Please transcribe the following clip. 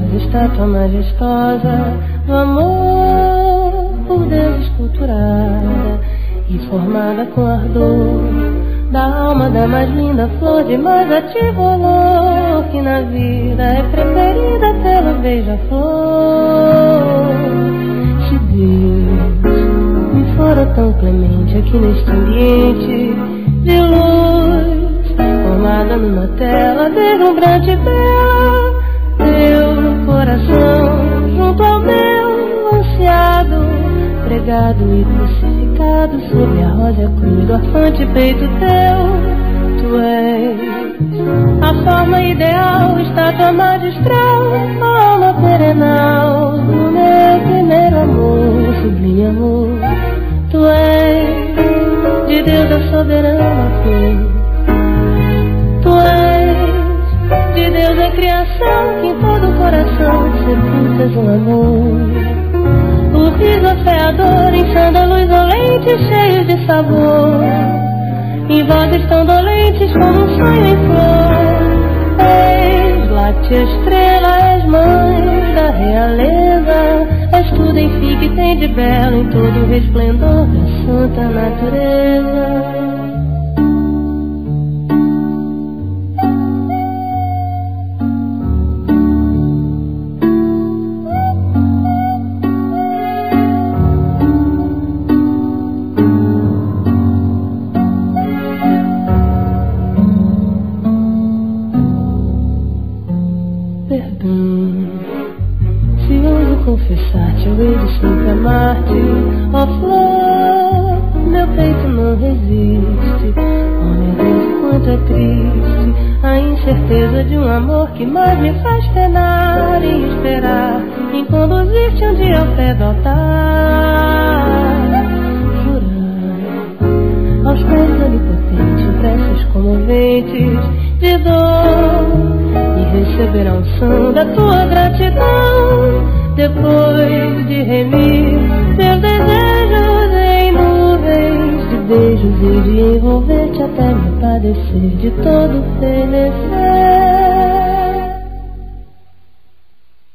voz, estátua majestosa do amor, por Deus esculturada e formada com ardor da alma da mais linda flor de mais ativo olor, que na vida é preferida pelo beija-flor. Se Deus me fora tão clemente aqui neste ambiente de luz, formada numa tela deslumbrante bela, deu no coração junto ao meu ansiado, pregado e crucificado sobre a rosa cruz do afante peito teu. Tu és a forma ideal, estátua magistral, a alma perenal do meu primeiro amor, sublime amor. Tu és de Deus a soberana flor. Tu és de Deus a criação, que em todo o coração sepultas um amor. O riso afeador em sândalos dolentes cheios de sabor, em vozes tão dolentes como um sonho em flor. És láctea estrela, és mãe da realeza, és tudo enfim que tem de belo em todo o resplendor da santa natureza. Confessar-te, eu hei de sempre amar-te, ó flor, meu peito não resiste. Oh meu Deus, quanto é triste a incerteza de um amor que mais me faz penar e esperar em conduzir-te um dia ao pé do altar. Jurar aos pés onipotentes, preces comoventes de dor, e receber a unção da tua gratidão. Depois de remir meus desejos em nuvens de beijos e de envolver-te até me padecer de todo fenecer.